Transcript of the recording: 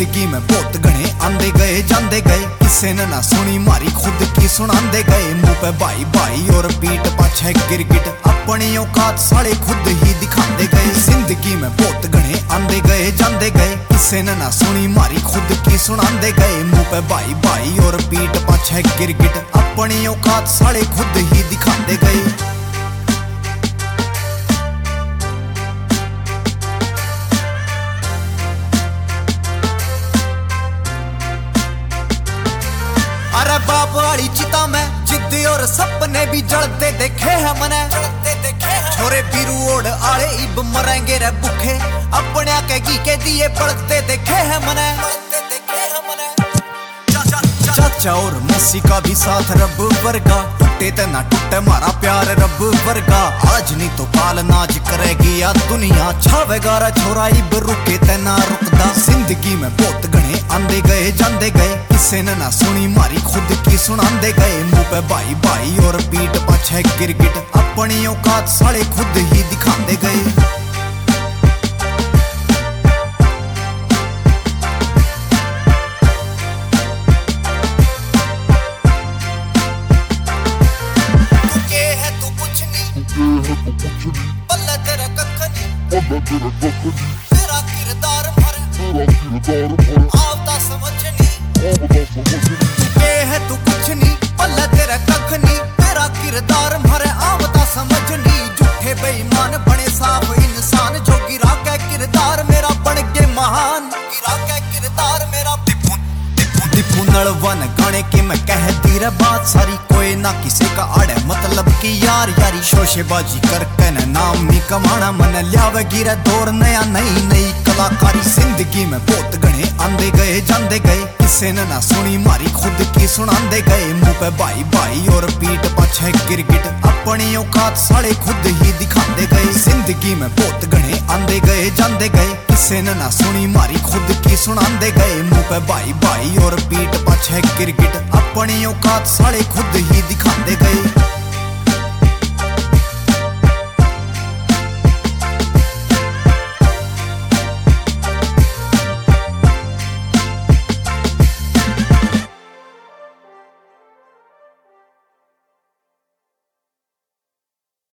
जिंदगी में बहुत गणे आंदे गए जांदे गए, किसे ने ना सुनी मारी खुद की सुनांदे गए। मुंह पे भाई भाई और पीठ पाछे गिरगिट, अपनी औकात साले खुद ही दिखांदे गए। जिंदगी में बहुत गणे आंदे गए जांदे गए, किसे ने ना सुनी मारी खुद की सुनांदे गए। मुंह पे भाई भाई और पीठ पाछे गिरगिट, अपनी औकात साले खुद ही दिखांदे गए। अरे बाप वाली चिता में जिद और सपने भी जलते देखे हैं मने, छोरे बीरू ओढ़ आले इब मरेंगे रे भूखे, अपने के घी के दिए पड़ते देखे हैं मने। चाचा और मौसी का भी साथ रब वर्गा, टूटे ते ना टूटे मारा प्यार रब वर्गा। आज नहीं तो काल नाज करेगी या दुनिया, छावेगा रा छोरा इब रुके ते ना रुकदा। जिंदगी में बहुत गणे आंदे गए जांदे गए, किसे ने ना सुनी मारी खुद की सुनांदे गए। मुंह पे भाई भाई और पीठ पाछे गिरगिट, अपनी औकात साले खुद ही दिखांदे गए। पल्ले तेरा कख नहीं, तेरा किरदार भरे, आवता समझ नहीं। ये है तू कुछ नहीं, पल्ले तेरा कख नहीं, तेरा किरदार भरे, आवता समझ नहीं। झूठे बेईमान बने साफ इंसान, जो गिरा के किरदार मेरा बन के महान, गिरा के किरदार मेरा दीपू नलवन गाने की मैं कहती रे बात सारी, कोई ना किसी का आड़े मतलब की यार यारी। शोशेबाजी करके न नाम नहीं कमाना, मन लियावेगी रे दौर नया नई नई कलाकारी। जिंदगी में बहुत गणे आंदे गए जांदे गए, किसे ने ना सुनी मारी खुद की सुनांदे गए। मुंह पे भाई भाई और पीठ पाछे गिरगिट, अपनी औकात साले खुद ही दिखांदे गए। जिंदगी में बहुत गणे आंदे गए जांदे गए, किसे ने ना सुनी मारी खुद की सुनांदे गए। मुंह पे भाई भाई और पीठ पाछे गिरगिट, अपनी औकात साले खुद ही दिखांदे गए।